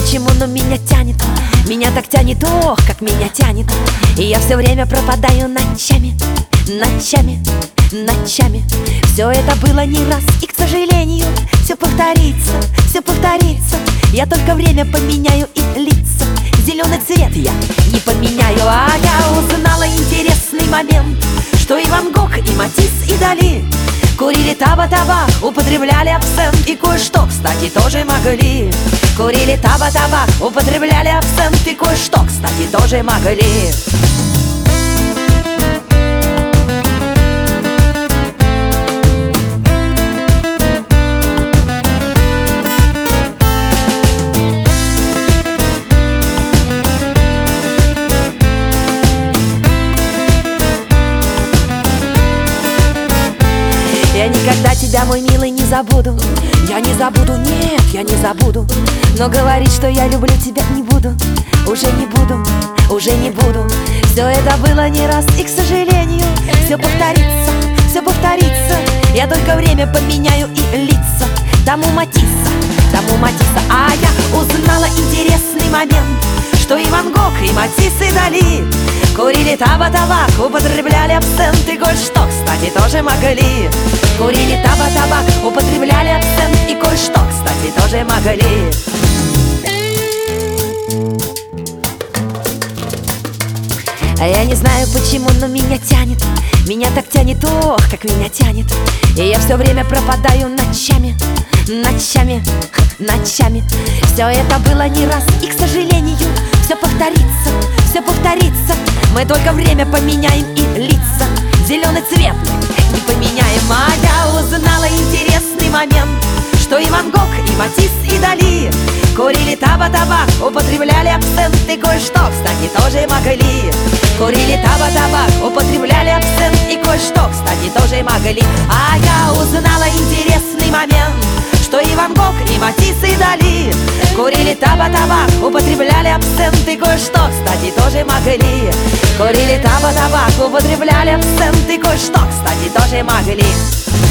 почему, но меня тянет. Меня так тянет, ох, как меня тянет. И я все время пропадаю ночами, ночами, ночами. Все это было не раз, и, к сожалению, все повторится, все повторится. Я только время поменяю и лица. Зеленый цвет я не поменяю. А я узнала интересный момент, что и Ван Гог, и Матисс, и Дали курили таба-табак, употребляли абсент. И кое-что, кстати, тоже могли. Курили таба-табак, употребляли абсент. И кое-что, кстати, тоже могли. Я никогда тебя, мой милый, не забуду. Я не забуду, нет, я не забуду. Но говорить, что я люблю тебя, не буду. Уже не буду, уже не буду. Все это было не раз, и, к сожалению, все повторится, все повторится. Я только время поменяю и лица. Тому Матисса, тому Матисса. А я узнала интересный момент, что и Ван Гог, и Матисс, и Дали курили таба-табак, употребляли абсент. И кое-что, кстати, тоже могли. Курили таба-табак, употребляли абсент. И кое-что, кстати, тоже могли. А я не знаю почему, но меня тянет. Меня так тянет, ох, как меня тянет. И я все время пропадаю ночами, ночами, ночами. Все это было не раз, и, к сожалению, все повторится, все повторится. Мы только время поменяем и лица. Зеленый цвет не поменяем. А я узнала интересный момент, что и Ван Гог, и Матисс, и Дали курили таба-табак, употребляли абсент. И кое-что, кстати, тоже могли. Курили таба-табак, употребляли абсент. И кое-что, кстати, тоже могли. А я узнала интересный момент, что и Ван Гог, и Матисс, и Дали курили таба-табак, употребляли абсент. И кое-что, кстати, тоже могли. Курили таба-табак, употребляли абсент. И кое-что, кстати, тоже могли.